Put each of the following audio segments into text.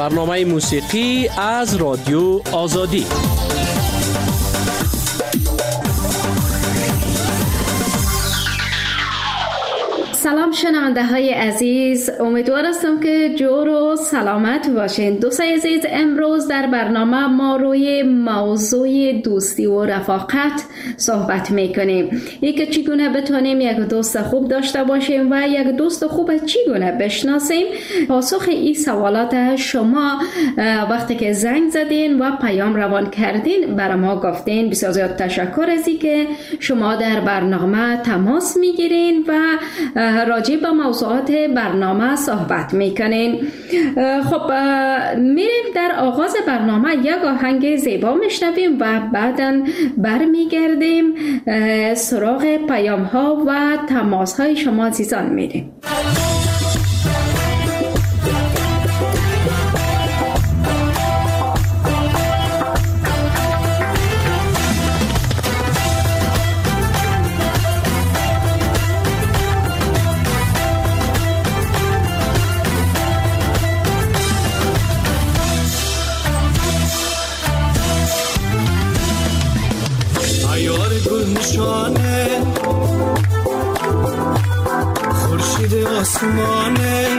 برنامه موسیقی از رادیو آزادی. سلام شنونده های عزیز، امیدوار هستم که جور و سلامت باشین. دوستای عزیز، امروز در برنامه ما روی موضوع دوستی و رفاقت صحبت میکنیم. که چگونه بتونیم یک دوست خوب داشته باشیم و یک دوست خوب چگونه بشناسیم. پاسخ این سوالات شما وقتی که زنگ زدین و پیام روان کردین برای ما گفتین. بسیار زیاد تشکر از اینکه شما در برنامه تماس میگیرین و راجع به موضوعات برنامه صحبت میکنین. خب میریم در آغاز برنامه یک آهنگ زیبا میشنویم و بعداً برمیگردیم سراغ پیام ها و تماس های شما عزیزان میریم. خورشید آسمانه،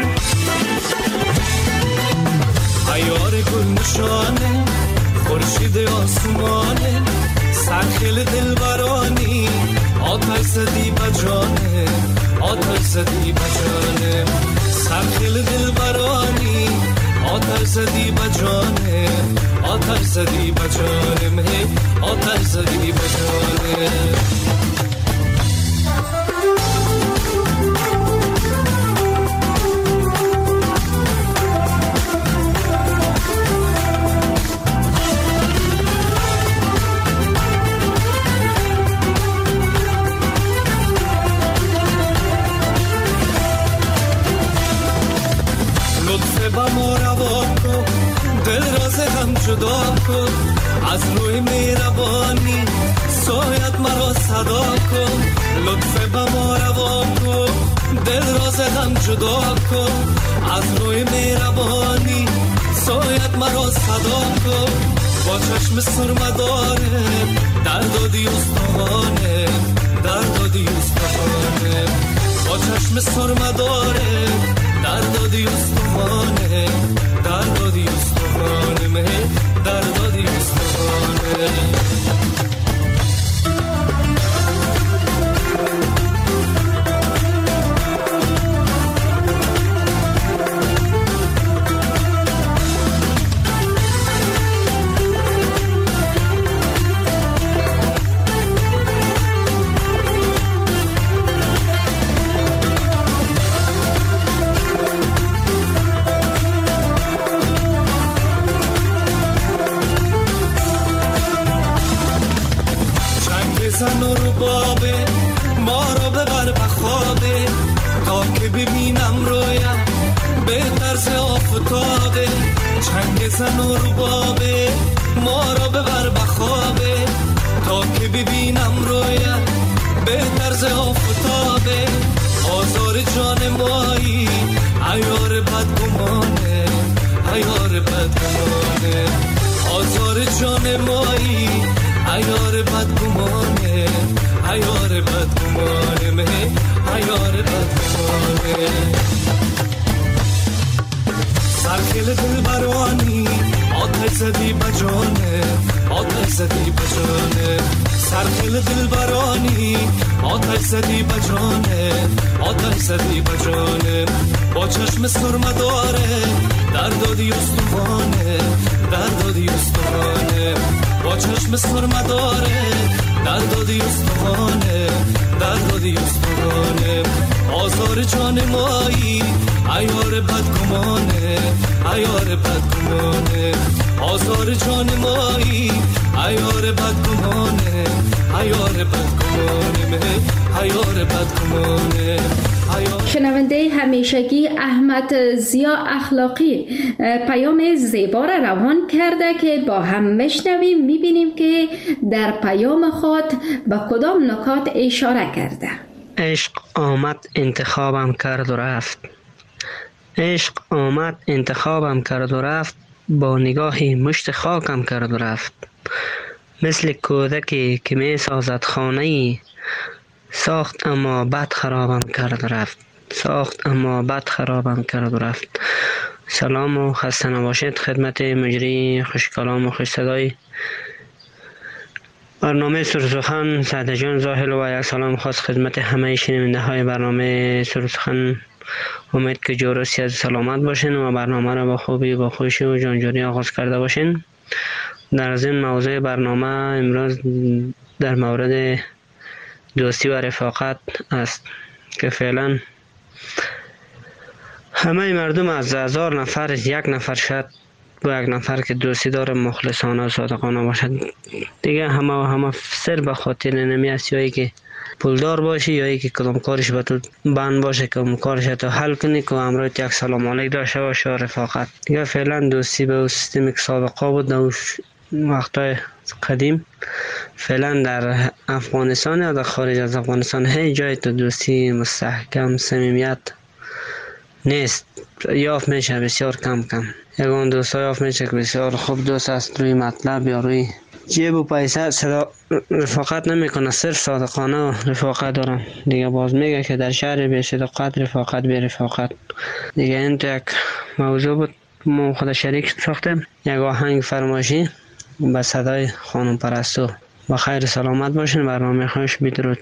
عیار گل نشانه، خورشید آسمانه، سرخیل دلبرانی، آتش زدی بجانه، آتش زدی بجانه، سرخیل دلبرانی، آتش زدی بجانه، آتش زدی بجانه، آتش زدی بجانه. جدا کن از روی مهربانی، سایت مرا صدا کن، لطف به ما روا کن، دل راز هم جدا کن از روی مهربانی، سایت مرا صدا کن، با چشم سرمداره دردادی استخوانه، دردادی استخوانه، با چشم سرمداره دردادی استخوانه، دردادی استخوانه، دردادی استخوانه. زن و ربابه ما رو ببر بخوابه، تا که ببینم رویم به طرز آفتابه، چنگ زن و ربابه ما رو ببر بخوابه، تا که ببینم رویم به طرز آفتابه، آزار جان مایی عیار بدگمانه، عیار بدگمانه، آزار جان مایی عیار بدگمانه، عیار بدگمانه، عیار بدگمانه. سرخیل دلبرانی، آتش زدی بجانه، آتش زدی بجانه، سرخیل دلبرانی، آتش زدی بجانه، آتش زدی بجانه، با چشم سرمداره دردادی استخوانه، دردادی استخوانه، با چشم سرمداره دردادی استخوانه، دردادی استخوانه، آزار جان مایی عیار بدگمانه، عیار بدگمانه، آزار جان مایی عیار بدگمانه، عیار بدگمانه، عیار بدگمانه. شنونده همیشگی احمد ضیا اخلاقی پیام زیبا را روان کرده که با هم میشنویم، میبینیم که در پیام خود به کدام نکات اشاره کرده. عشق آمد انتخابم کرد و رفت، عشق آمد انتخابم کرد و رفت، با نگاهی مشت خاکم کرد و رفت. مثل کودکی که می سازد خانه‌ای، ساخت اما بد خرابم کرد و رفت. ساخت اما بد خرابم کرد و رفت. سلام و خسته نباشید خدمت مجری خوش کلام و خوش صدای برنامه سرسخن سعد جان زاهل و یک سلام خاص خدمت همه شنونده های برنامه سرسخن. امید که جور و صحت سلامت باشین و برنامه را با خوبی با خوشی و جانجوری آغاز کرده باشین. در از این موضوع برنامه امروز در مورد دوستی و رفاقت است که فعلا همه مردم از 1000 نفر یک نفر شاید با یک نفر که دوستی داره مخلصانه و صادقانه باشد. دیگه همه سر به خاطر نمی است، یا ای که پولدار باشی یا ای که کدام کارش به تو بند باشه که اون کارش تو حل کنی که امروز یک سلام علیک داشته باشه. رفاقت دیگه فعلا دوستی به اون سیستمی که سابقه بود در وقتای قدیم فعلا در افغانستان یا در خارج از افغانستان هیچ جای تو دوستی مستحکم صمیمیت نیست. یافت میشه بسیار کم. یگان دوست ها یافت میشه که بسیار خوب دوست است، روی مطلب یا روی جیب و پیسه رفاقت نمیکنه، صرف صادقانه و رفاقت دارم. دیگه باز میگه که در شهر بی صداقت رفاقت بی رفاقت. دیگه این تو یک موضوع بود ما خود شریک ساختیم، یک آهنگ فرمایشی به صدای خانم پرستو. با خیر سلامت باشین. برنامه خوش بدرود.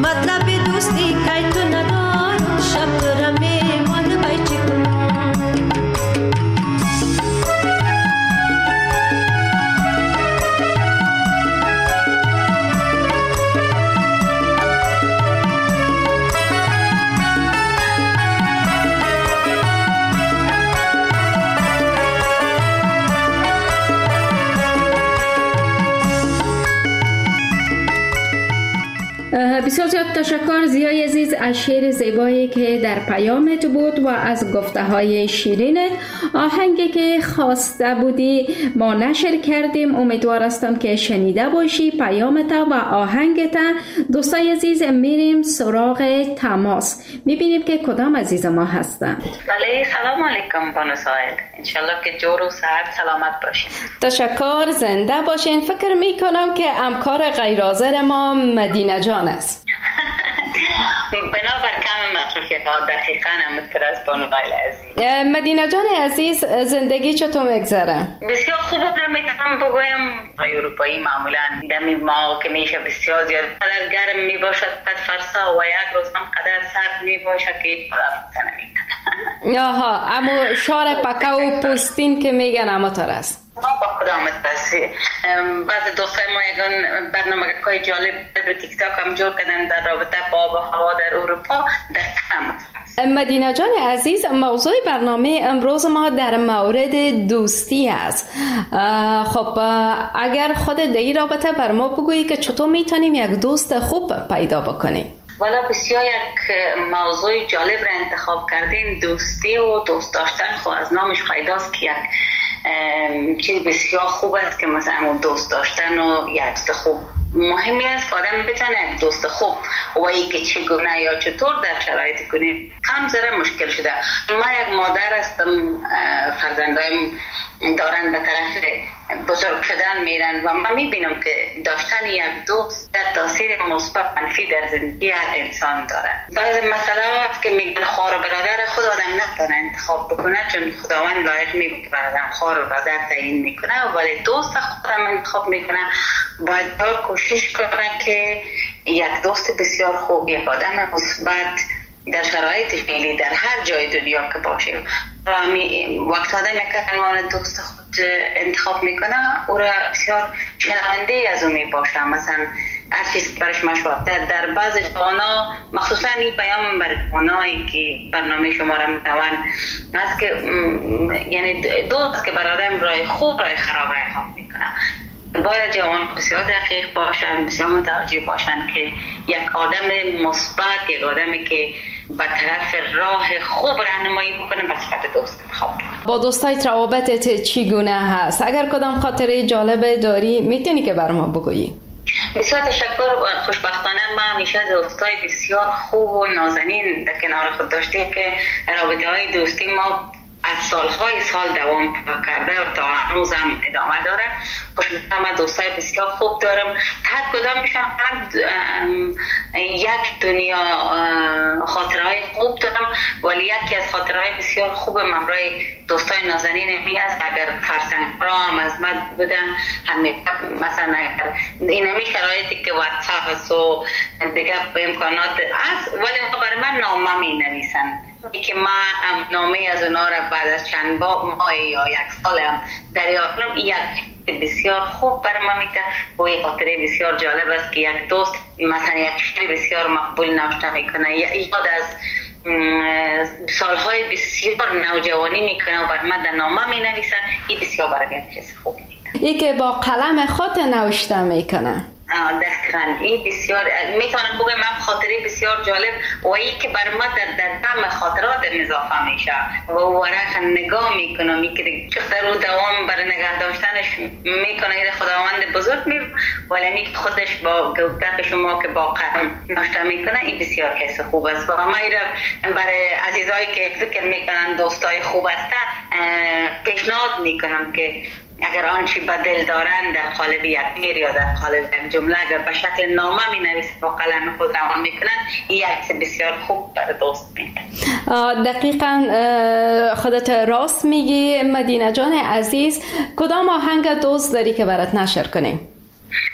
مطلب دوستی که تو ندارم شب دارم میمانده بای چی کنم. بسیار زیاد تشکر زیای عزیز از شعر زیبایی که در پیامت بود و از گفته های شیرینت. آهنگی که خواسته بودی ما نشر کردیم، امیدوار هستم که شنیده باشی پیامت و آهنگت. دوستای عزیز میریم سراغ تماس، میبینیم که کدام عزیز ما هستند. بله سلام علیکم بانو ساید، انشالله که جور و صحت سلامت باشین. تشکر، زنده باشین. فکر میکنم که همکار غیر حاضر ما مدینه جان است. بنابر کم مصروفیت ها دقیقا همونطور از بانو غیل عزیز. مدینه جان عزیز زندگی چطور میگذره؟ بسیار خوب میتونم بگویم اروپایی معمولا دمی ما که میشه بسیار زیاد قدر گرم میباشد قد فرسا و یک روز هم قدر سرد میباشد که خدا نمیتونه. آها، اما شار پکه و پوستین که میگن اما تر است. با خدا متبسی. بعض دوستای ما یکان برنامه که جالب در تیک تاک هم جور کردن در رابطه با آب و هوا در اروپا در کم. مدینه جان عزیز، موضوع برنامه امروز ما در مورد دوستی است. خب اگر خود در این رابطه بر ما بگویی که چطور میتونیم یک دوست خوب پیدا بکنیم؟ والا بسیار یک موضوع جالب را انتخاب کردین. دوستی و دوست داشتن خب از نامش پیداست که یک چیز بسیار خوب است که مثلا دوست داشتن و یک دوست خوب مهمی است که آدم بتونه یک دوست خوب و ای که چگونه یا چطور در شرایط کنید هم ذره مشکل شده. ما یک مادر هستم، فرزندایم دارن به طرف بزرگ شدن میرن و من میبینم که داشتن یک دوست در تاثیر مثبت منفی در زندگی هر انسان داره. بعض مسئله هست که میگن خواهر و برادر خود آدم نتونه انتخاب بکنه چون خداوند لایق میگه که برادر خواهر و برادر تعیین میکنه، ولی دوست خودم انتخاب میکنه. باید کوشش کنه که یک دوست بسیار خوب، یک آدم مثبت در شرایط فعلی در هر جای دنیا که باشه وقت آدم یک عنوان دوست خود انتخاب میکنه او را بسیار شنونده از او میباشه. مثلا هر چیز برش مشورت در بعض جوانا، مخصوصا این پیام بر جوانایی که برنامه شما را میتوان است که یعنی دوست که بر آدم رای خوب رای خراب رای خواب میکنه. باید جوان بسیار دقیق باشن، بسیار متوجه باشن که یک آدم مثبت، یک آدمی که به طرف راه خوب راهنمایی بکنه به صفت دوست انتخاب کنه. با دوستایت روابطت چگونه هست؟ اگر کدام خاطره جالب داری میتونی که بر ما بگویی؟ بسیار تشکر. خوشبختانه ما همیشه دوستای بسیار خوب و نازنین در کنار خود داشتیم که رابطه های دوستی ما از سالهای سال دوام کرده و تا هنوز هم ادامه داره. خوشبختانه من دوستای بسیار خوب دارم، هر کدامشان یک دنیا خاطرهای خوب دارم، ولی یکی از خاطرهای بسیار خوب ممرای دوستای نازنین می است. اگر فرزندان هم از من بودن مثلا این همی شرایطی که واتساپ هست و دیگه امکانات هست، ولی برای من نامه می نویسن که من نامه از اونا را بعد از چند ماه یا یک سال هم دریافتم. یک بسیار خوب برای من میده و یک خاطره بسیار جالب است که یک دوست مثلا یک شعر بسیار مقبول نوشته میکنه، یاد از سالهای بسیار نوجوانی میکنه و برای من در نامه می نویسن. این بسیار برای من چیز خوب میده. ای که با قلم خود نوشته میکنه. دقیقاً این بسیار میتونم بگم من خاطره بسیار جالب و این که بر ما در دم خاطرات اضافه میشه و ورق نگاه میکنم که چقدر رو دوام برای نگه داشتنش میکنه خداوند بزرگ ولی می خودش با گفتن شما که با قلم نوشته میکنه این بسیار حس خوب است. و ما برای عزیزایی که فکر میکنن دوستای خوب هستن پیشنهاد میکنم که اگر آنچه به دل دارند در قالب یک شعر یا در قالب یک جمله اگر به شکل نامه می نویسند با قلم خود روان میکنند این یک بسیار خوب برای دوست میده. دقیقاً خودت راست میگی مدینه جان عزیز. کدام آهنگ دوست داری که برات نشر کنیم؟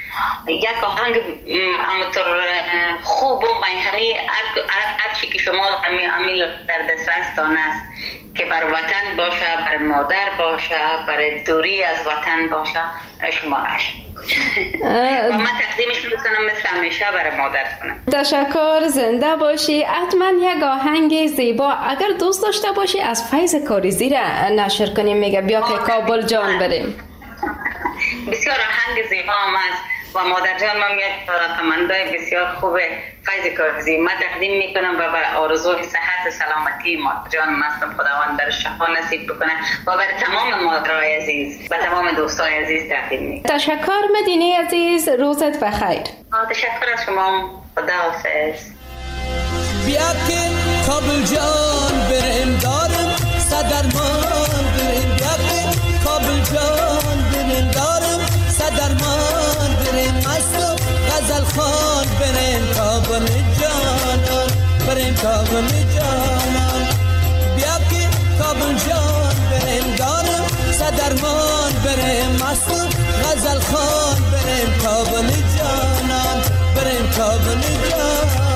یک آهنگ همونطور خوب و منحنی هر چی که شما امیل در دسترستان است که بر وطن باشه، بر مادر باشه، بر دوری از وطن باشه، شمارش و من تقدیمش میکنم مثل همیشه برای مادر کنم. تشکر، زنده باشی. حتما یک آهنگ زیبا اگر دوست داشته باشی از فیض کاریزی را نشر کنیم. میگه بیا که کابل جان بریم. بسیار آهنگ زیبا هم است و مادر جان من یک کماندای بسیار خوب فیض کاریزی من تقدیم میکنم و به آرزوی صحت و سلامتی مادر جان مستم خداوند در شفا نصیب بکنه و برای تمام مادرای عزیز و تمام دوستای عزیز تقدیم میکنم. تشکر مدینه عزیز، روزت بخیر. تشکر از شما، خداحافظ. بیا که کابل جان بریم دارم صدرمان بریم، بیا که کابل جان بریم دارم صدرمان بریم، مست و غزل خوان بریم کابل جانان، بریم کابل جانان. بیا که کابل جان بریم دارم صدرمان بریم، مست و غزل خوان بریم کابل جانان، بریم کابل جانان.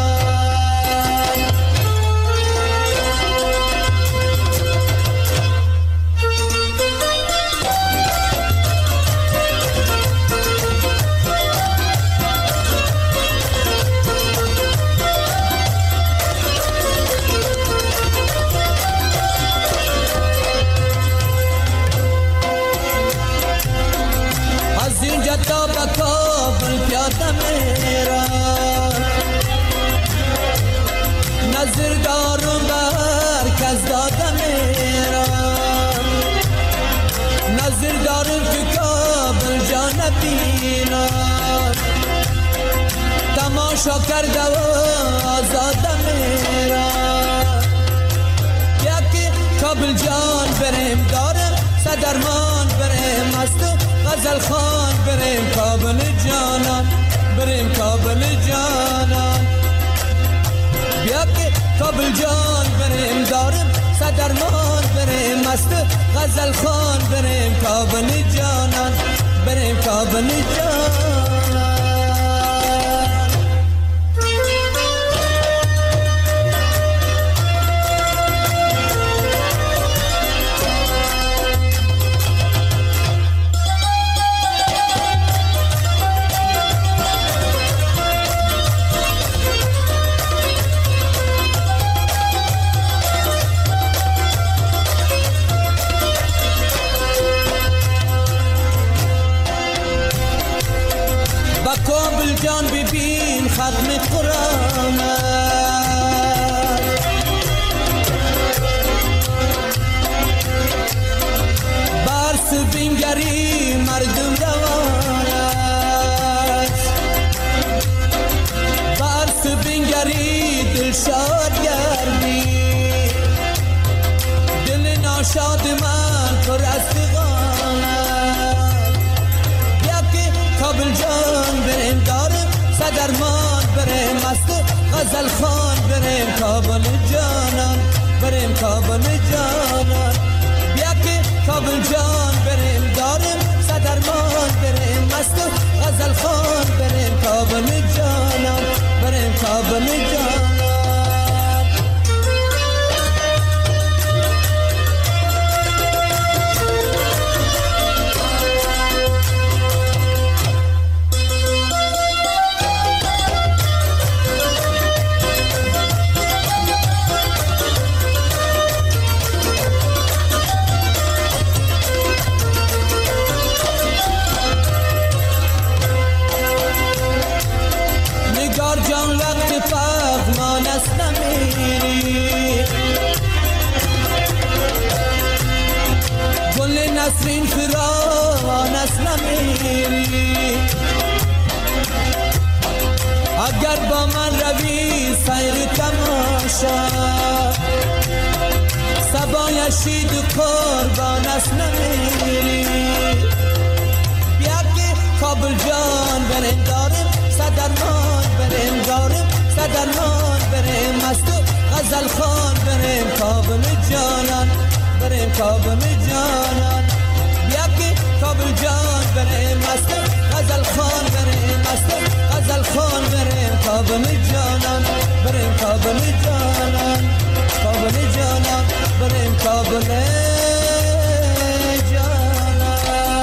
تا به کابل پیاده میرم، نظر دارم بر کس داده میرم، نظر دارم که کابل جان بینم، تماشا کرده و آزاده میرم. یکی کابل جان بریم دارم صدرمان بریم، مست غزل خان بریم کابل جانان، بریم کابل جانان. بیا که کابل جان بریم دارم صدرمان بریم، مست غزل خان بریم کابل جانان، بریم کابل جانان. کابل جان ببین ختم قرآن، برس بینگری مردم روان است، برس بینگری دل شاد گردی، دل ناشاد من پر از فغان است. یکی کابل جان بریم دارم صدرمان بریم، مست غزل خان بریم کابل جانان، بریم کابل جانان. بیا که کابل جان بریم دارم صدرمان بریم، مست غزل خان بریم کابل جانان، بریم کابل جانان. جان وقت پغمان است نمیری، گل نسرین فراوان است نمیری، اگر با من روی سیر تماشا، صبای شید قربان است نمیری. بیا که کابل جان بریم دارم صدرمان بریم دارم صدرمان بریم، مست غزل خان بریم کابل جانان، بریم کابل جانان. بیا که کابل جان بریم، مست غزل خان بریم مست غزل خان بریم کابل جانان بریم کابل جانان کابل جانان بریم کابل جانان.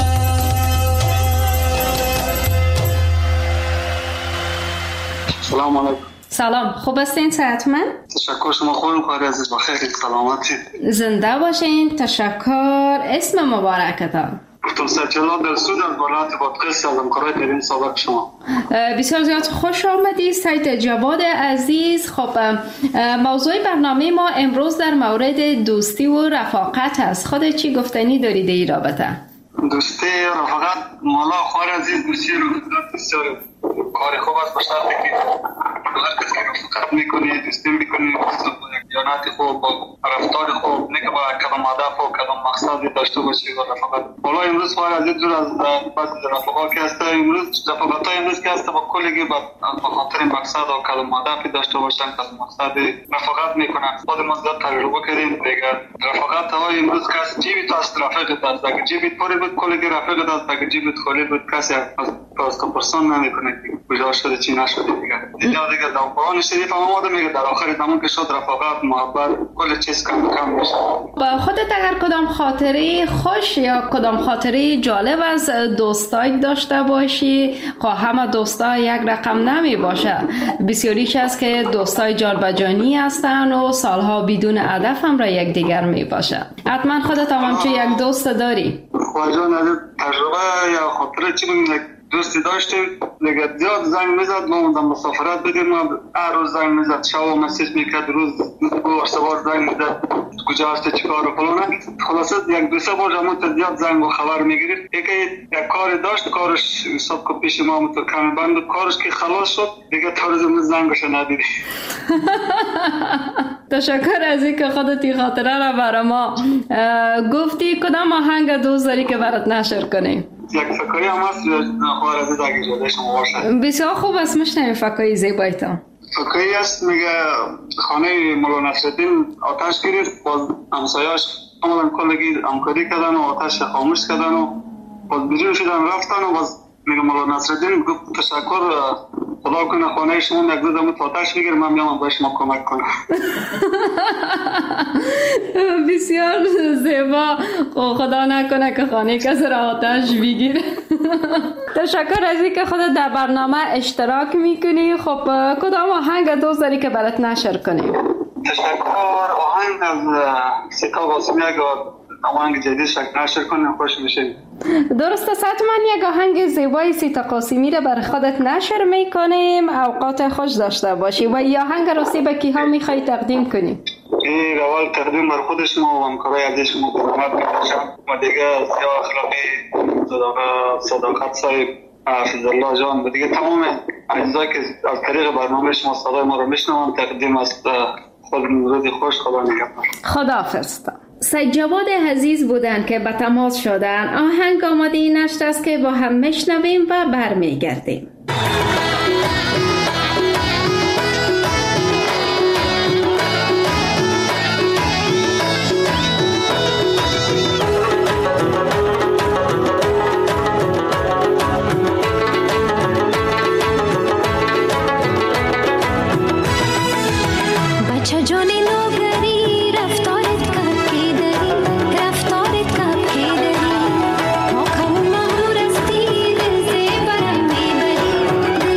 سلام علیکم. سلام، خوب هستین؟ صحتمند؟ تشکر، شما خوبین؟ کاری عزیز بخیر، سلامتی، زنده باشین. تشکر. اسم مبارکتان؟ دکتر سجلا دلسود از ولایت بادغیس از همکارای در این سابق شما. بسیار زیاد خوش آمدید سید جواد عزیز. خب موضوع برنامه ما امروز در مورد دوستی و رفاقت است. خود چی گفتنی دارید این رابطه؟ دوستی رفاقت مولا خوار عزیز بسیار بسیار کار خوب است، به شرطی که هر کسی که رفاقت میکنه دوستی میکنه دیانت خوب با رفتار خوب نه که با کدام هدف و کدام مقصدی داشته باشه و رفاقت. حالا امروز خوار عزیز دور از بعض رفاقات که هست، امروز رفاقت های امروز که هست با کلی با خاطر مقصد و کدام هدفی داشته باشن کدام مقصدی رفاقت میکنن. خود ما زیاد تجربه کردیم دیگه. رفاقت های امروز که هست جیبی تو است رفیقت است، اگه جیبی پری بود کلی رفیقت است، اگه جیبی خالی بود کسی از پرسان نمیکنه کجا شده چی نشده دیگه. دیگه در قرآن شریف هم آمده میگه در آخر زمان که شد رفاقت محبت کل چیز کم میشه. با خودت اگر کدام خاطره خوش یا کدام خاطره جالب از دوستای داشته باشی، همه دوستا یک رقم نمی باشه، بسیاریش است که دوستای جالبجانی هستن و سالها بدون هدف هم را یک دیگر می باشه. حتما خودت هم چه یک دوست داری؟ خواجان از تجربه یا خاطره چی بگیم، دوستی داشتیم دیگه زیاد زنگ میزد، ما موندم مسافرت بدیم، ما هر روز زنگ میزد، شب مسیج میکرد، روز دو سه بار زنگ میزد کجا هستی چیکار و فلان. خلاصه یک دو سه بار همون زیاد زنگ و خبر میگرفت. یک کاری داشت، کارش حساب که پیش ما تو کمی بند بود، کارش که خلاص شد دیگه تا روز زنگش ندیدی. تشکر از اینکه خودت این خاطره را برای ما گفتی. کدام آهنگ دوست داری که برات نشر کنیم؟ یک فکایی هم هست خوار عزیز اگه جاده شما باشه. بسیار خوب است، میشنویم فکایی زیبایتان. فکایی است میگه خانه مولا نصرالدین آتش گرفت، باز همسایه‌اش آمدن کلگی همکاری کردن و آتش خاموش کردن و باز بیرون شدن رفتن و باز میگه مولا نصرالدین گفت تشکر، خدا کنه خانه شما یک دو دمت آتش بگیر، من میام به شما کمک کنم. بسیار زیبا. خدا نکنه که خانه کسی را آتش بگیره. تشکر از اینکه خودت در برنامه اشتراک میکنی. خب کدام آهنگ دوست داری که برات نشر کنیم؟ تشکر. آهنگ از سیتا قاسمی اگه آهنگ جدید نشر کنیم خوش میشه. درست است، حتما یک آهنگ زیبای سیتا قاسمی را بر خودت نشر میکنیم. اوقات خوش داشته باشی. و این آهنگ راستی به کیها میخوای تقدیم کنیم؟ این اول تقدیم بر خود شما و همکارای عزیز شما برنامه باشم و دیگه سیاه اخلاقی صداقت صاحب حفظ الله جان و دیگه تمام اجزایی که از طریق برنامه شما صدای ما رو میشنوم تقدیم است. خود روز خوش، خدا نگهدار. خداحافظ. سید جواد عزیز بودن که به تماس شدن. آهنگ آماده نشت است که با هم میشنویم و برمیگردیم. بچه جانی نوگری رفتارت کب که داری، رفتارت کب که داری، ما کمون مغرور استی دل زیبرم میبری،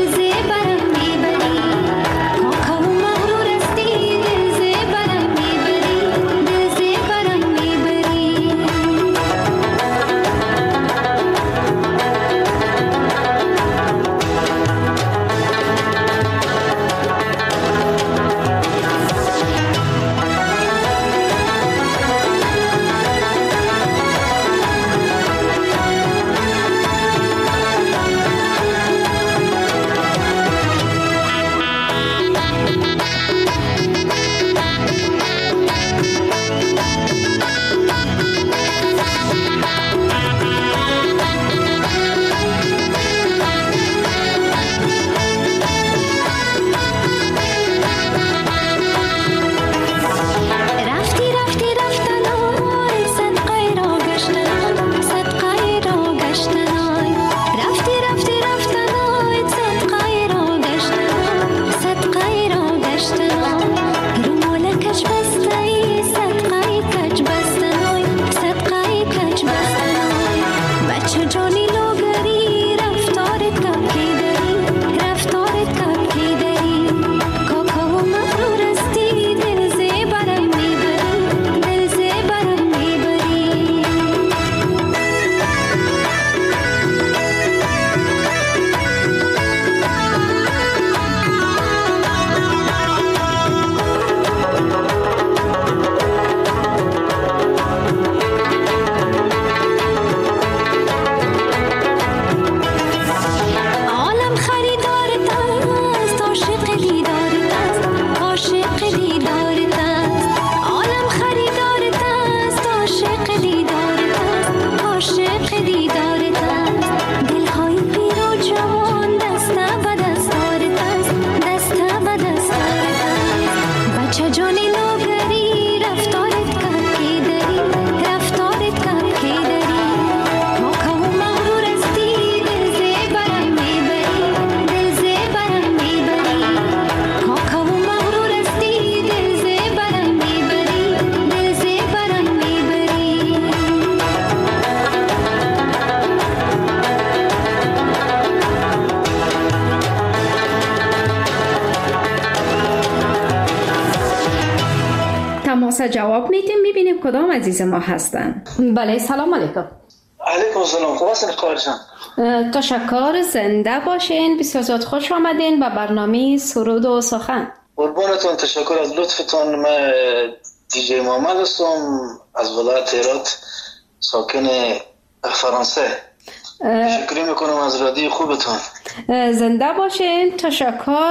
پس جواب میدیم، میبینیم کدام عزیز ما هستن. بله، سلام علیکم. علیکم السلام. خوب هستین خواهرجان؟ تشکر، زنده باشین. بسیار زیاد خوش آمدین به برنامه سرود و سخن. قربانتون، تشکر از لطفتان. من دیجی محمد هستم از ولایت هرات، ساکن فرانسه. تشکر میکنم از رادیو خوبتون. زنده باشین. تشکر.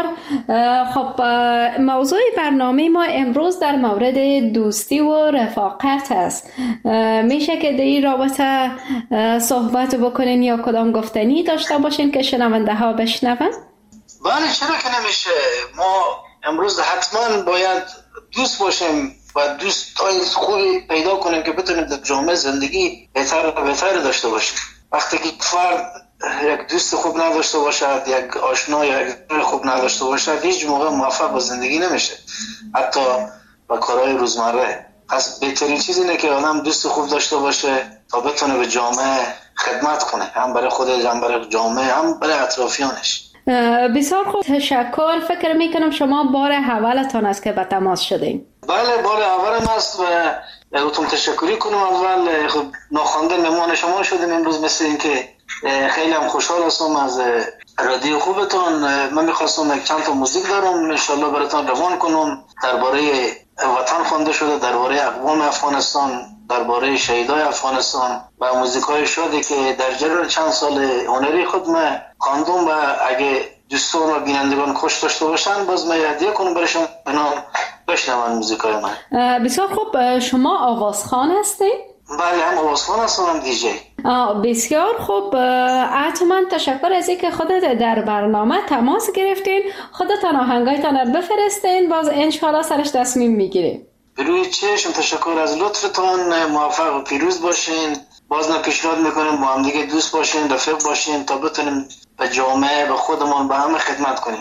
خب موضوع برنامه ما امروز در مورد دوستی و رفاقت است. میشه که در این رابطه صحبت بکنین یا کدام گفتنی داشته باشین که شنونده ها بشنون؟ بله، چرا که نمیشه. ما امروز حتما باید دوست باشیم و دوستای خوبی پیدا کنیم که بتونیم در جامعه زندگی بهتر و بهتر داشته باشیم. وقتی که فرد یک دوست خوب نداشته باشد، یک آشنا یا یک خوب نداشته باشد، هیچ موقع موفق به زندگی نمیشه، حتی با کارهای روزمره. پس بهترین چیز اینه که آدم دوست خوب داشته باشه تا بتونه به جامعه خدمت کنه، هم برای خودش، هم برای جامعه، هم برای اطرافیانش. بسیار خوب، تشکر. فکر میکنم شما بار اولتان است که به تماس شدین. بله، بار اولم است و یادتون تشکری کنم. اول خب ناخوانده مهمان شما شدیم امروز، مثل این که خیلی هم خوشحال هستم از رادیو خوبتون. من میخواستم چند تا موزیک دارم انشالله براتون روان کنم، درباره وطن خوانده شده، درباره اقوام افغانستان، درباره شهیدای افغانستان و موزیکای شده که در جریان چند سال هنری خود من خواندم و اگه دوستان و بینندگان خوش داشته باشن باز من هدیه کنم برایشون بنام بشنون موزیکای من. بسیار خوب. شما آوازخوان هستین؟ بله، هم آوازخوان هستم، هم دیجی. بسیار خوب. حتما تشکر از اینکه خودت در برنامه تماس گرفتین. خودتان آهنگایتان رو بفرستین، باز انشالله سرش تصمیم میگیریم. بروی چشم. تشکر از لطفتان. موفق و پیروز باشین. باز پیشنهاد میکنیم با هم دیگه دوست باشین، رفیق باشین تا بتونیم به جامعه، به خودمون، به همه خدمت کنیم.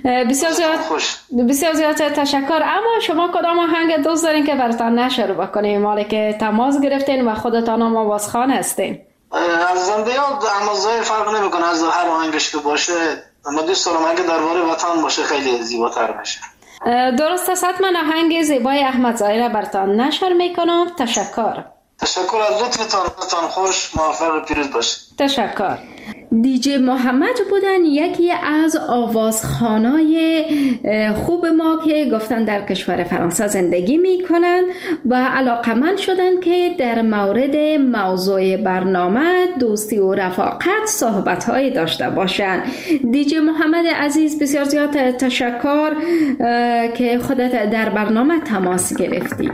بسیار زیاد تشکر. اما شما کدام آهنگ دوست دارین که براتون نشر بکنیم، مالی که تماس گرفتین و خودتان هم آوازخوان هستین؟ از زنده یاد احمدزاده فرق نمیکنه، از هر آهنگش که باشه. من دوست دارم اگه درباره وطن باشه خیلی زیباتر میشه. درست است. حتما آهنگ زیبای احمدزاده را براتون نشر میکنم. تشکر. تشکر از لطفتان. خوش، موفق و پیروز باشید. تشکر. دیجی محمد بودن، یکی از آوازخوانای خوب ما که گفتن در کشور فرانسه زندگی میکنن و علاقمند شدن که در مورد موضوع برنامه دوستی و رفاقت صحبت‌های داشته باشن. دیجی محمد عزیز، بسیار زیاد تشکر که خودت در برنامه تماس گرفتی.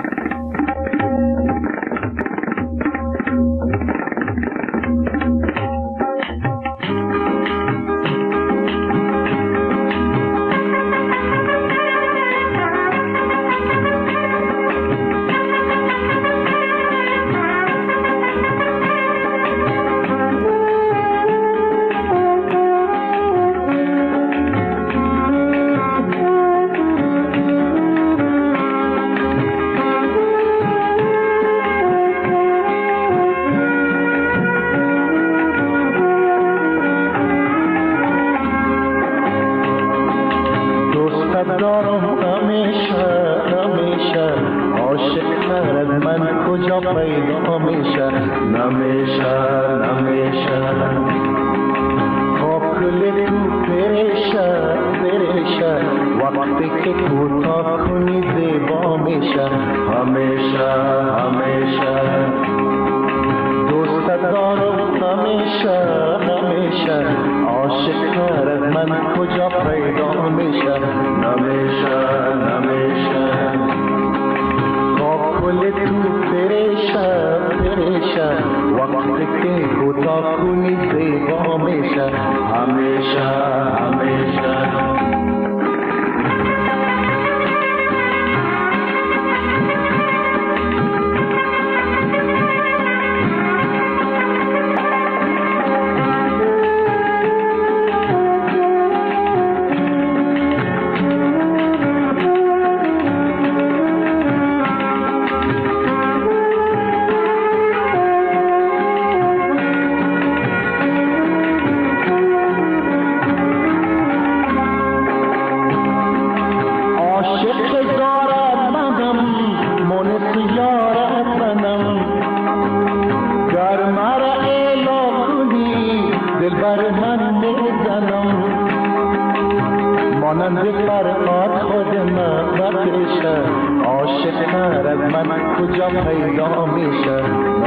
چند فرقات خود نمیشه، عاشق تر از من کجا پیدا میشه؟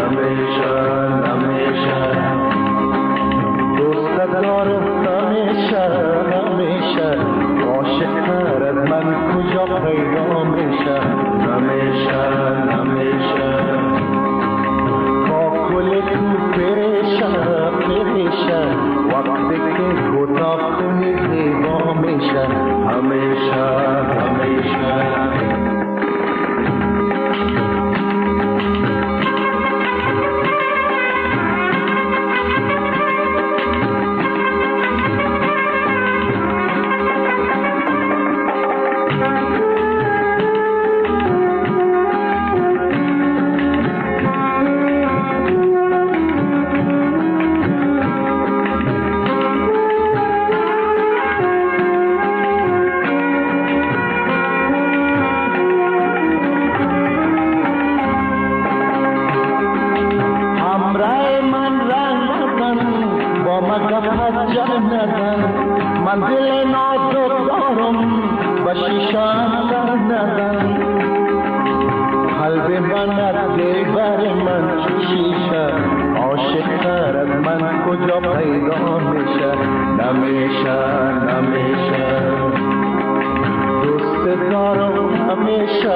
نمیشه دوست دارم نمیشه، عاشق تر از من کجا پیدا میشه؟ نمیشه با کل تو پریشه وقتی که اتاق کنی زیبا میشه. همیشه من دل نازک دارم و شیشه ندارم، قلب من از دلبر من شیشه، عاشق تر از من کجا پیدا میشه؟ نمیشه دوست دارم همیشه،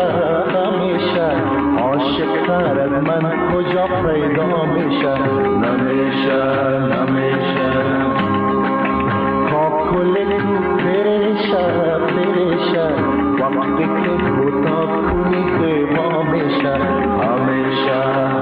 عاشق تر از من کجا پیدا میشه؟ نمیشه کل تو پریشه وقتی که اتاق کنی زیبا میشه. همیشه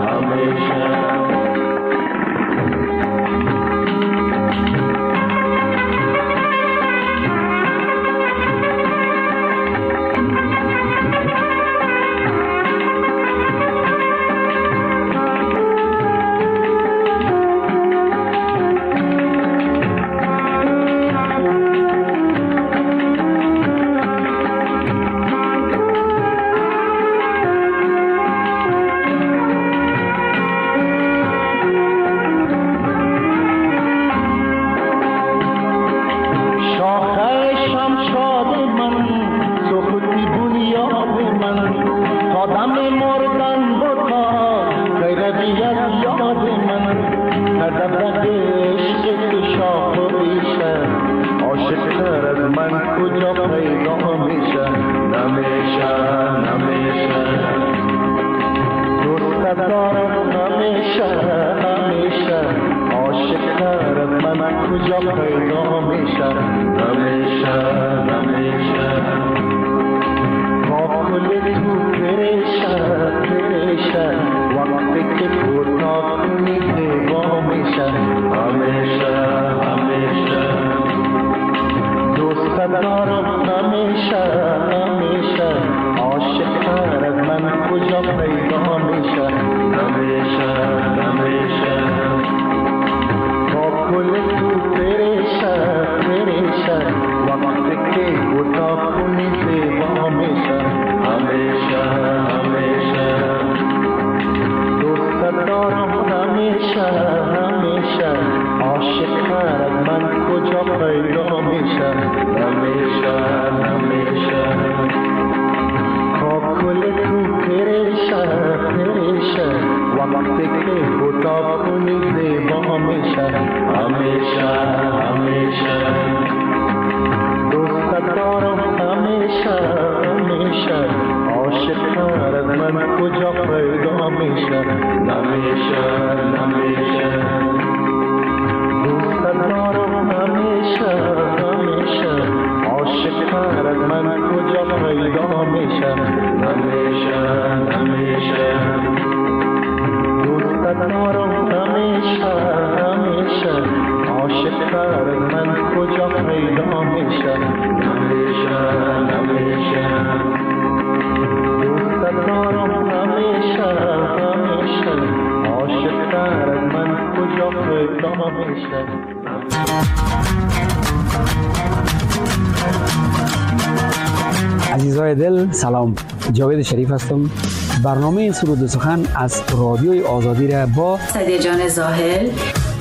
عزیزای دل سلام، جاوید شریف هستم. برنامه سرود و سخن از رادیوی آزادی را با سعدیه جان زاهل،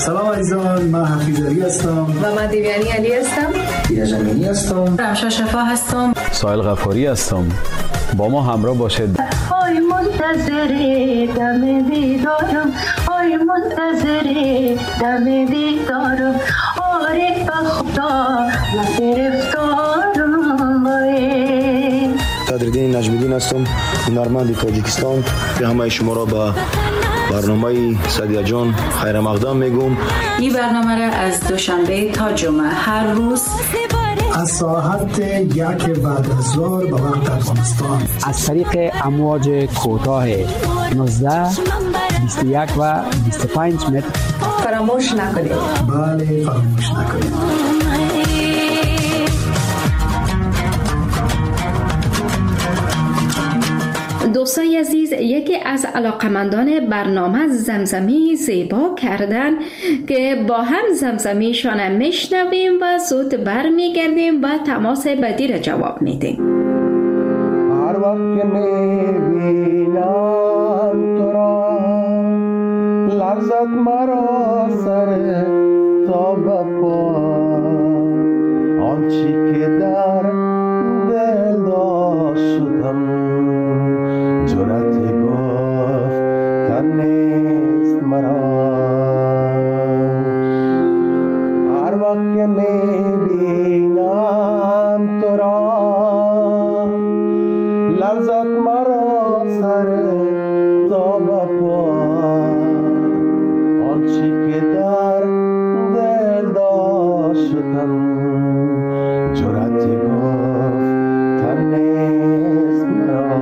سلام عزیزان، من حفیظ علی هستم و من دیویانی علی هستم. ایرج امینی هستم. رمشا شفا هستم. سایل غفاری هستم. با ما همراه باشید. ای منتظر دم دیدارم، ای منتظر دم دیدارم، عارف خدا گرفتارم. صدرالدین نجمیدین هستم، هنرمند تاجیکستان. به همه شما را به برنامه سعدیه جان خیر مقدم میگم. این برنامه را از دوشنبه تا جمعه هر روز از ساعت 1 بعد از ظهر به وقت افغانستان از طریق امواج کوتاه 19 21 و 25 متر فراموش نکنید. بله، فراموش نکنید. دوستای عزیز، یکی از علاقمندان برنامه زمزمی زیبا کردن که با هم زمزمیشان میشنویم و زود برمیگردیم و تماس بعدی را جواب میدیم. هر وقت که میبینم تو را لرزد مرا سر تا به پا، آنچی که در دل داشت شدم جرأت گفتن نیست مرا. هر وقت که میبینم تو را لرزد مرا سر تا به پا، آنچی که در دل داشت شدم جرأت گفتن نیست مرا.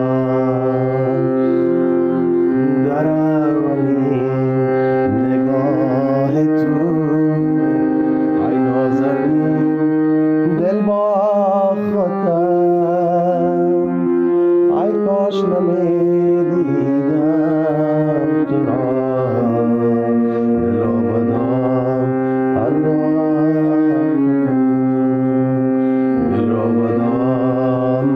در اولین نگاه تو ای نازنین دل با خودم، ای کاش نمیدیدم تو را دل آبادان انداختم، دل آبادان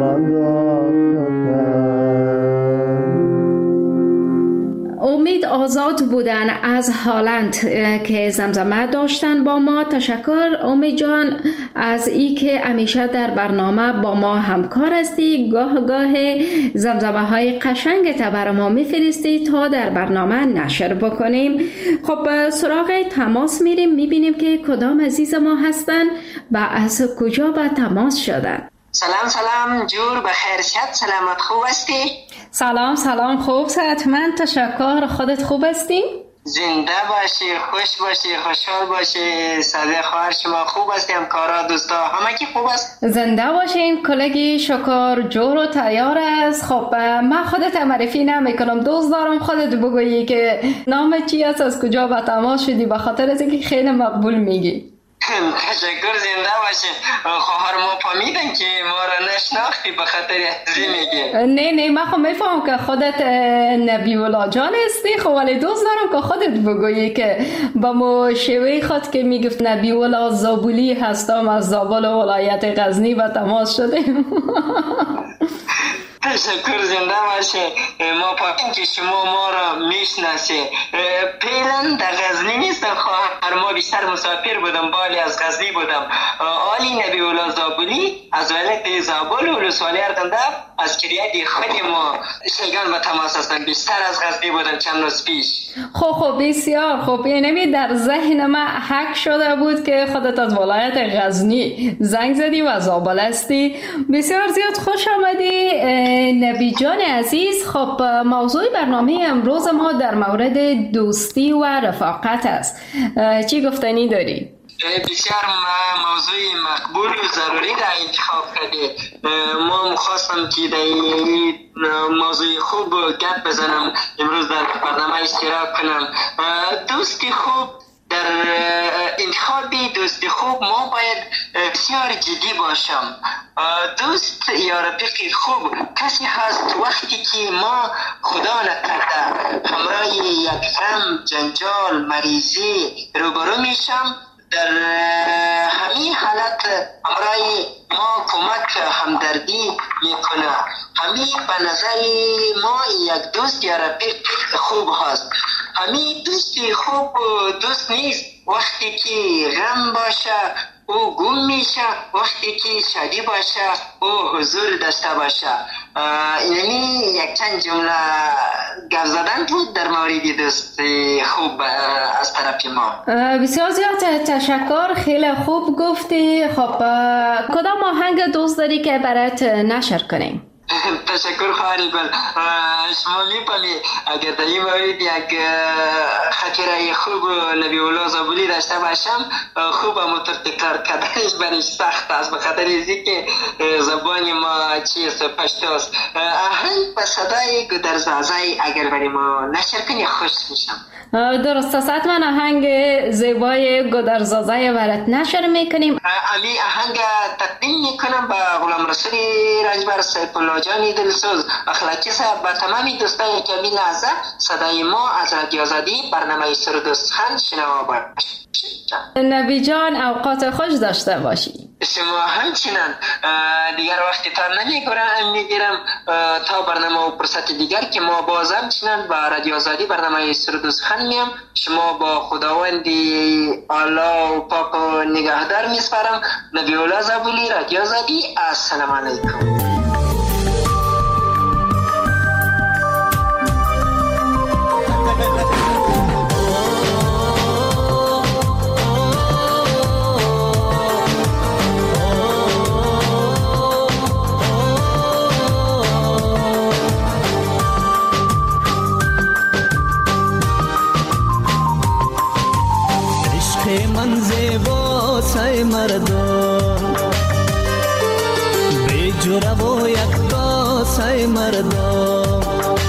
انداختم. امید آزاد بودن از هالند که زمزمه داشتن با ما. تشکر امید جان از ای که همیشه در برنامه با ما همکار هستی. گاه زمزمه های قشنگ تا برای ما میفرستی تا در برنامه نشر بکنیم. خب سراغ تماس میریم، میبینیم که کدام عزیز ما هستن و از کجا به تماس شدن. سلام جور بخیر، سلامت، خوب هستی؟ سلام خوب، صحتمند، تشکر. خودت خوب هستی؟ زنده باشی، خوش باشی، خوشحال باشی. صدای خواهر شما خوب هستی؟ همکارا، دوستا همه کی خوب است؟ زنده باشین. کلگی شکر جور و تیار است. خب من خودت معرفی نمیکنم، دوست دارم خودت بگویی که نام چی است، از کجا به تماس شدی، به خاطر از اینکه خیلی مقبول میگی. تشکر، زنده باشین. خواهر ما فهمیدن که ما را نشناختی به خاطر ازی میگی. نه من خب میفهم که خودت نبی الله جان هستی، خب ولی دوست دارم که خودت بگویی که با مو شوی خود که میگفت نبی الله زابلی هستم، از زابل ولایت غزنی و تماس شدیم. تشکر، زنده باشه. ما فهمیدیم که شما ما را میشناسی. پیلن در غزنی نیستم خواهر، ما بیشتر مسافر بودم، بالی از غزنی بودم. آلی نبی الله زابلی از ولایت زابل و ولسوالی اردنده از کریت خود ما شیگان به تماس هستن. بیشتر از غزنی بودم چند روز پیش. خب بسیار خوب. یعنی در ذهن من حک شده بود که خودت از ولایت غزنی زنگ زدی و زابل هستی. بسیار زیاد خوش آمدی نبی جان عزیز. خب موضوع برنامه امروز ما در مورد دوستی و رفاقت است. چی گفتنی داری؟ بسیار موضوع مقبول و ضروری را انتخاب کردی. ما می‌خواستم که در این موضوع خوب گپ بزنم، امروز در برنامه اشتراک کنم. دوستی خوب، در انتخاب دوستی خوب ما باید بسیار جدی باشم. دوست یا رفیق خوب کسی هست وقتی که ما خدا نکرده همراه یک غم، جنجال، مریضی روبرو میشم، در همین حالت همراه ما کمک همدردی میکنه. همین به نظر ما یک دوست یا رفیق خوب هست. همین دوستی خوب دوست نیست وقتی که غم باشه او گم میشه، وقتی که شادی باشه او حضور داشته باشه. اینمی یک چند جمله گفت زدن بود در مورد دوست خوب از طرف ما. بسیار زیاد تشکر، خیلی خوب گفتی. خب کدام آهنگ دوست داری که برات نشر کنیم؟ تشکر خواهر بل. شما می‌فهمی اگر در این مورد یک خاطره خوب نبی الله زابلی داشته باشم خوب هم تکرار کردنش برش سخت است به خاطر اینکه زبان ما چیست پشتوست. آهنگ به صدای گودرزازی اگر برای ما نشر کنی خوش میشم. درست است، حتما آهنگ زیبای گودرزازی برات نشر میکنیم. امی آهنگ تقدیم میکنم به غلام رسول رجبر سیف الله جان دلسوز اخلاقی صاحب، به تمامی دوستان که می لحظه صدای ما از رادیو آزادی برنامه سردوستخان شنوا باشید. نبی جان اوقات خوش داشته باشی. شما همچنان. دیگر وقتی تا نمیگیرم تا برنامه و فرصت دیگر که ما باز همچنان با رادیو آزادی برنامه سردوستخان میم. شما با خداوندی الله و پاک و نگهدار میسپارم. نبی الله زابلی، رادیو آزادی. السلام علیکم. من زیبا سای مردم بی جوره و یکتا سای مردم،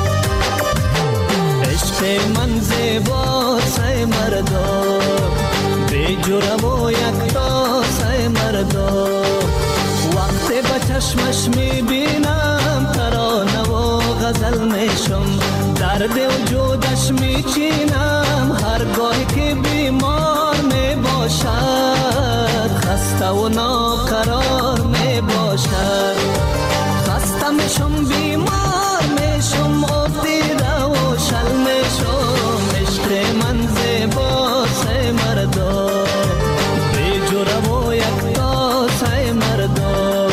عشق من زیبا سای مردم بی جوره و یکتا سای مردم. وقتی به چشمش میبینم ترانه و غزل میشم، درد وجودش میچینم هرگاهی که بیمار میباشد، خسته و ناقرار میباشد. خسته میشم بیمار میشم افتیده و شل میشم. عشق من زیبا سای مردم بی جوره و یکتا سای مردم.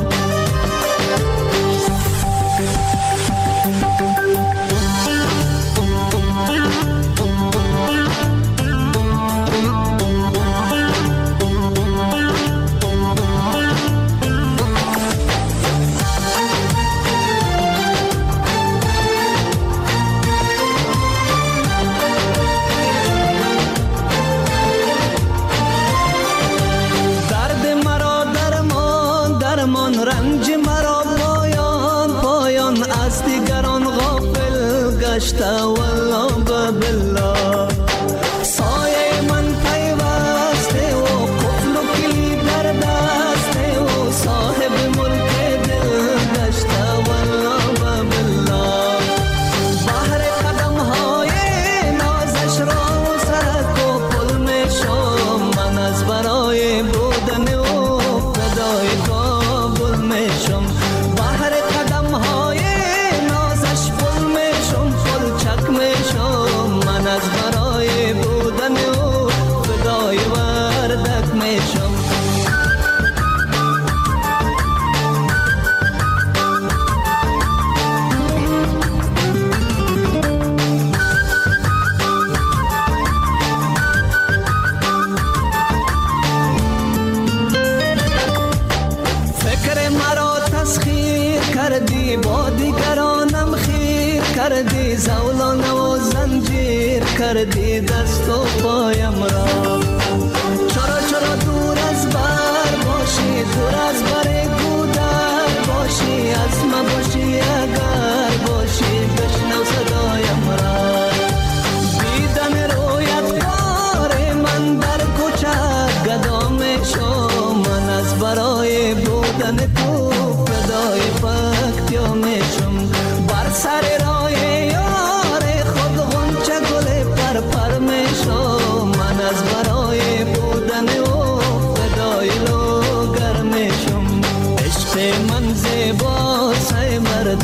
رنج مرا پایان پایان از دیگران غافل گشته والله بالله. سایه من پیوسته و قفل و کلید در دسته و صاحب ملک دل گشته والله بالله. بحر قدم های نازش را و سرک و پل میشم من از برای بودن و فدای کابل میشم. بحر قدم های نازش پل میشم پل چک میشم من از برای بودن و فدای وردک میشم. فکر مرا تسخیر کردی با دیگرانم خیر کردی، زولانه و زنجیر کردی دست و پایم را. چرا چرا دور از بر باشی، دور از بر گودر باشی، از ما باشی اگر باشی بشنو صدایم را. دیدن رویت کار من در کوچه گدا میشم من از برای بودن تو فدای پکتیا میشم. بر سر راه یار خود غنچه گل پر پر میشم من از برای بودن او فدای لوگر میشم. عشق من زیبا سای مردم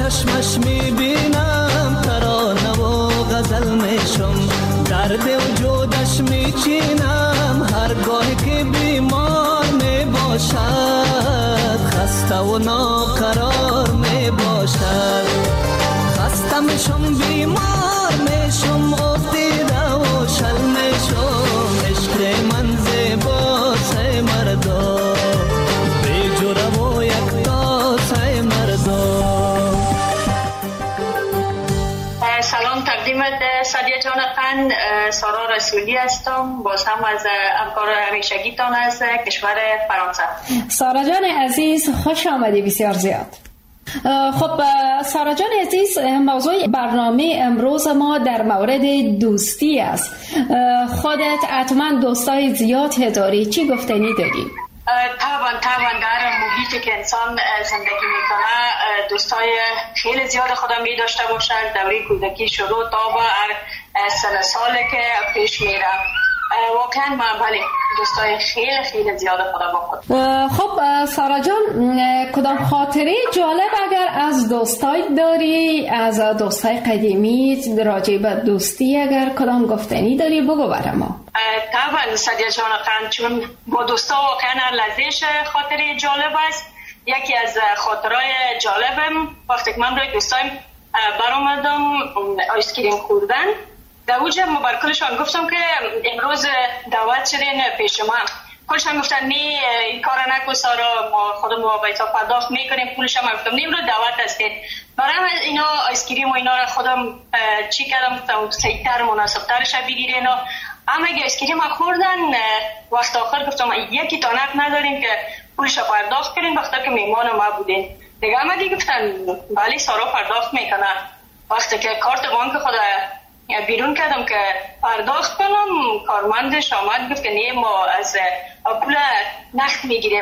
چشمش میبینم، ترانه و غزل میشم، درد وجودش میچینم، هرگاه که بیمار میباشد، خسته و ناقرار میباشد، خسته میشم بیمار میشم، افتیده و شل میشم، عشق من زیباست ای مردا، بی جوره و یکتاست ای مردا. سلام تقدیمت سادیا جان قند، سارا رسولی هستم، باز هم از همکار همیشگیتان از کشور فرانسه. سارا جان عزیز خوش آمدی بسیار زیاد. خب سارا جان عزیز، موضوع برنامه امروز ما در مورد دوستی است. خودت حتما دوستای زیاد داری، چی گفتنی داری؟ طبعا در محیطی که انسان زندگی میکنه دوستای خیلی زیاد خودم می داشته باشد. دوره کودکی شروع تا به هر سن سالی که پیش میره، واقعا من بله دوستای خیلی زیاد خودم با خود. خب سارا جان، کدام خاطره جالب اگر از دوستای داری، از دوستای قدیمی راجع به دوستی اگر کدام گفتنی داری بگو برای ما. طبعا سادیا جان قند، چون با دوستا واقعا لذیذ خاطره جالب است. یکی از خاطرهای جالبم وقتی که من روی دوستایم برآمدم آیسکریم خوردن، در اوج مبارکلشان گفتم که امروز دعوت شدین پیش من، کلشان گفتن نه این کار نکن سارا، ما خودمون با پرداخت میکنیم پولشم. من گفتم نه امروز دعوت هستید، برای اینا آیسکریم و اینا را خودم چی کردم، گفتم سیتر مناسبترش بگیرین و همه آیسکریم خوردن. وقت آخر گفتم یکی تا نقد نداریم که پولش پرداخت کنیم، وقتی که میمان ما بودین دیگه همه گفتن بله سارا پرداخت میکنه. وقتی که کارت بانک خود بیرون کردم که پرداخت کنم، کارمندش آمد گفت که نه ما از پول نقد میگیریم.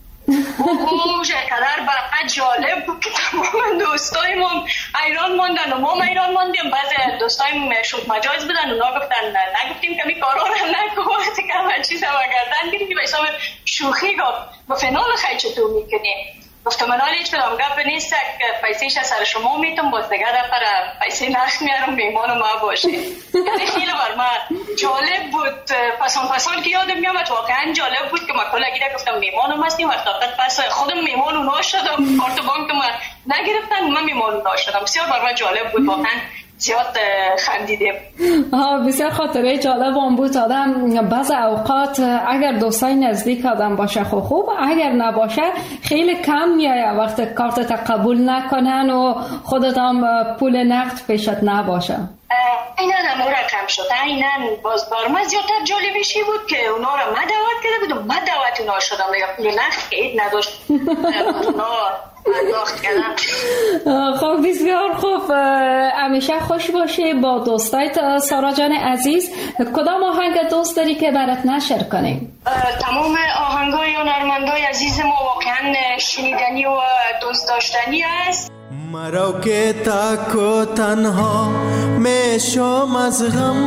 اوه چقدر برای جالب بود که تمام دوستایم ایران ماندن و ما ایران ماندیم. بعضی دوستایم شوخ مجاز بودن، اونا گفتن نگفتیم که می کارا رو نکن، وقتی که همه چیز رو گردن گیری به حساب شوخی گفت فنال خیلی چطور میکنی. گفتم من حالی هیچ کدام گپ نیست که پیسیش از سر شما میتونم، باز دیگر دفعه پیسی نخ میارم میمان ما باشه. یعنی خیلی بر من جالب بود، پسان که یادم میامد واقعا جالب بود که ما کلا گیره گفتم میمانم هستیم، وقتا پس خودم میمان اونا شدم، کارت بانک ما نگرفتن، من میمان اونا شدم. بسیار بر من جالب بود، واقعا زیاد خندیدیم. بسیار خاطره جالب هم بود. آدم بعض اوقات اگر دوستای نزدیک آدم باشه خوب، اگر نباشه خیلی کم میایه وقت کارت قبول نکنن و خودت هم پول نقد پیشت نباشه. اینا نمورا کم شد. اینا باز بار ما زیادتر جالبشی بود که اونا را ما دعوت کرده بودم، ما دعوت اونا شدم دیگه پول نقد که اید نداشت اونا پرداخت کردم. خب بسیار خوب، همیشه خوش باشی با دوستایت. سارا جان عزیز، کدام آهنگ دوست داری که برات نشر کنیم؟ تمام آهنگای هنرمندای عزیز ما واقعا شنیدنی و دوست داشتنی است. مرا که تک و تنها میشم از غم،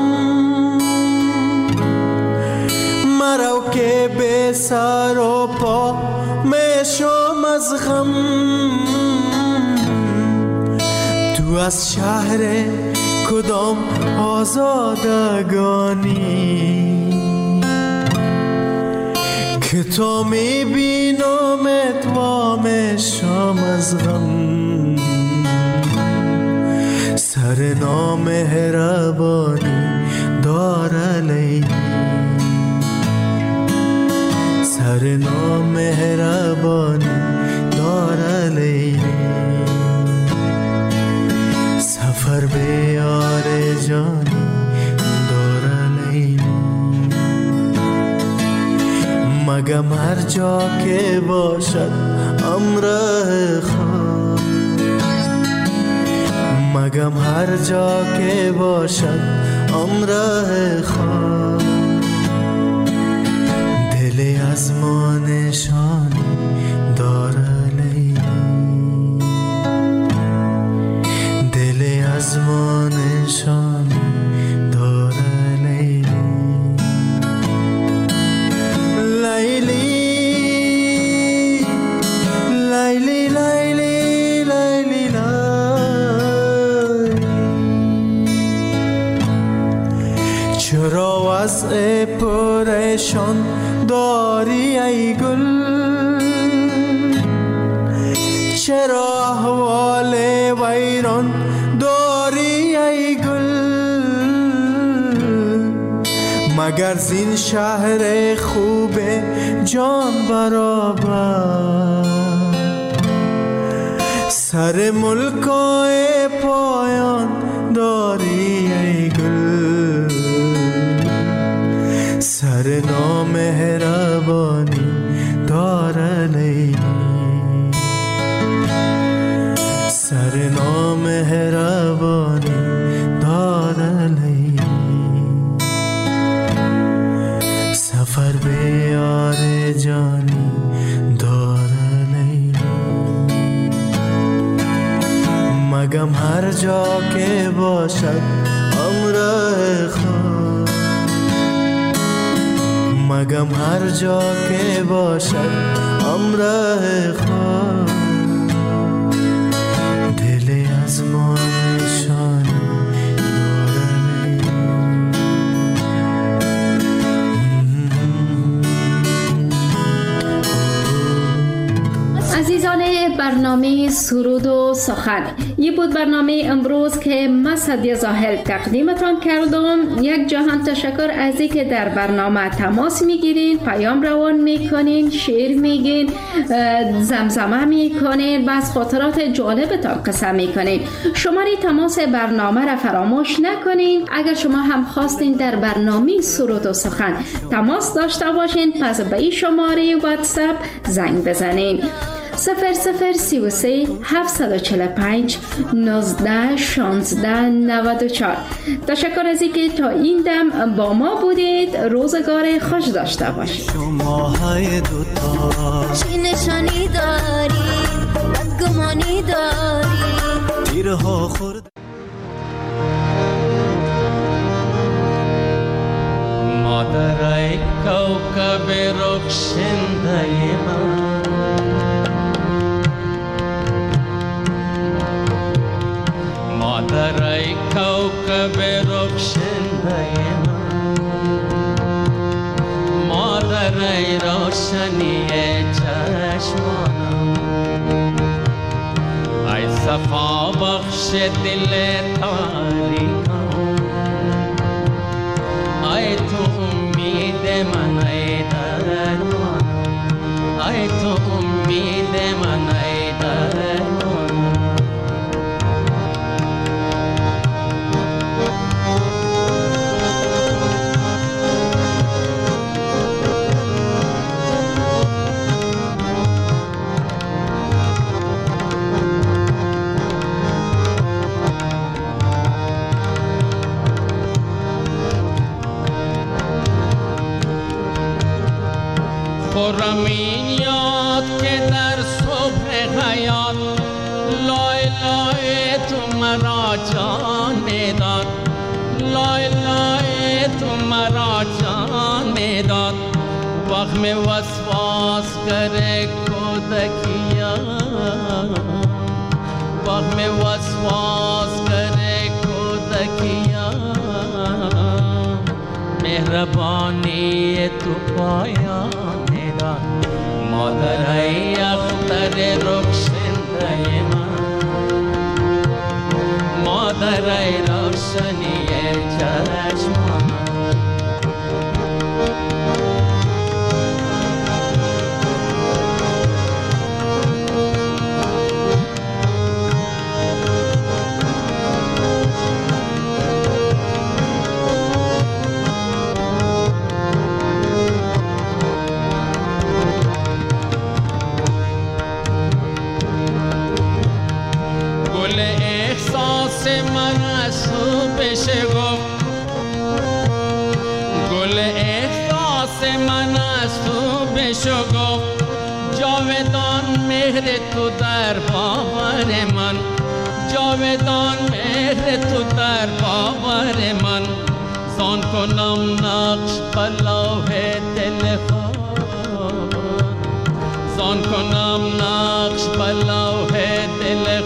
مرا که به سر و پا میشم از غم، تو از شهر کدام آزادگانی که تو میبینمت و میشم از غم، سر نامهربانی داره لیلی، سر نامهربانی داره لیلی، سفر به یار جانی داره لیلی، مگم هر جا که باشد امره خواب، مگم هر جا که باشد امره خواب، دل از ما نشانی داره لیلی، دل از ما نشانی داره لیلی، لیلی لیلی لیلی لیلی لیلی چرا وضع پریشان داری ای گل؟ چرا احوال ویران داری ای گل؟ مگر زین شهر خوب جان برابر سر ملکای پایان داری ای گل؟ سر نامهربانی داره لیلی، سر نامهربانی داره لیلی. سفر به یار جانی داره لیلی، مگم هر جا که باشد امراه خود، مگم هر جا که باشد امراه خود. دل از ما نشان عزیزان برنامه سرود و سخن، یه بود برنامه امروز که من سعدیه زاهل تقدیمتان کردم. یک جهان تشکر از اینکه در برنامه تماس میگیرین، پیام روان میکنین، شعر میگین، زمزمه میکنین، بعض خاطرات جالبتان قصه میکنین. شماره تماس برنامه را فراموش نکنین. اگر شما هم خواستین در برنامه سرود و سخن تماس داشته باشین، پس به این شماره واتساپ زنگ بزنین: 0033 745 19 16 94. تشکر از اینکه تا این دم با ما بودید. روزگار خوش داشته باشید. شماهای دوتا چی نشانی داری، بدگمانی داری، تیرها خورد. مادرای کوکب رخشنده من، مادرای کوکب رخشنده من، مادرای روشنی چشمانم، ای صفا بخش دل تاریکم، ای تو امید من، ای درمان، ای تو امید من، ای درمان. خورم این یاد که در صبح حیات لای لای تو مرا جان داد، لای لای تو مرا جان داد. وقت میں وسواس کرے کودکیا، وقت میں وسواس کرے کودکیا، مهربانی تو پایان داد. مادرای اختر رخشنده من، مادرای روشنی چشمان، من از تو بشگفت، گل احساس من از تو بشگفت. جاودان مهر تو در باور من، جاودان مهر تو در باور من. زان کنم نقش بلوح دل خود، زان کنم نقش بلوح دل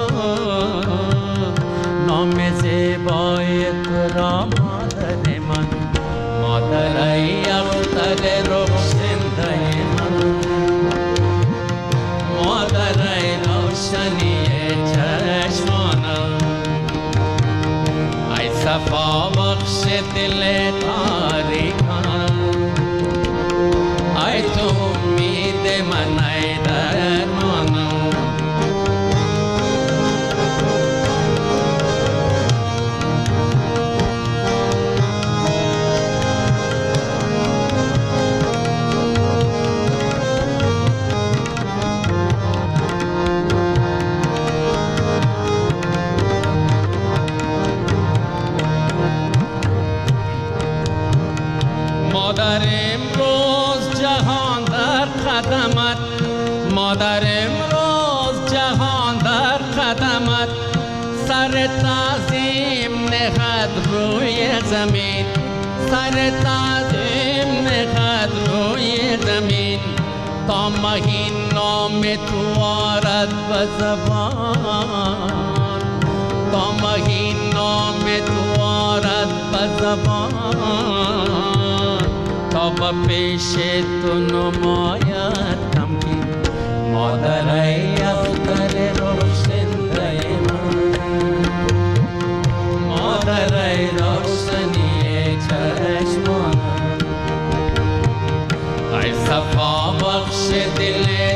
خود. نام زیبای تو را مادر من، افتر رخشنده من، مادر ای روشنی چشمانم، ای صفا بخش دل تاریکم، ای تو امید من ای درمانم. مادر امروز جهان در قدمت، مادر امروز جهان در قدمت، سر تعظیم نهد روی زمین، سر تعظیم نهد روی زمین، تا مهین نام تو آرد به زبان، تا مهین نام تو آرد به زبان، تا با پیش تو نماید تمکین، مادر ای افتر روشنده من، مادر ای روشنی چشمانم، ای صفا بخش دل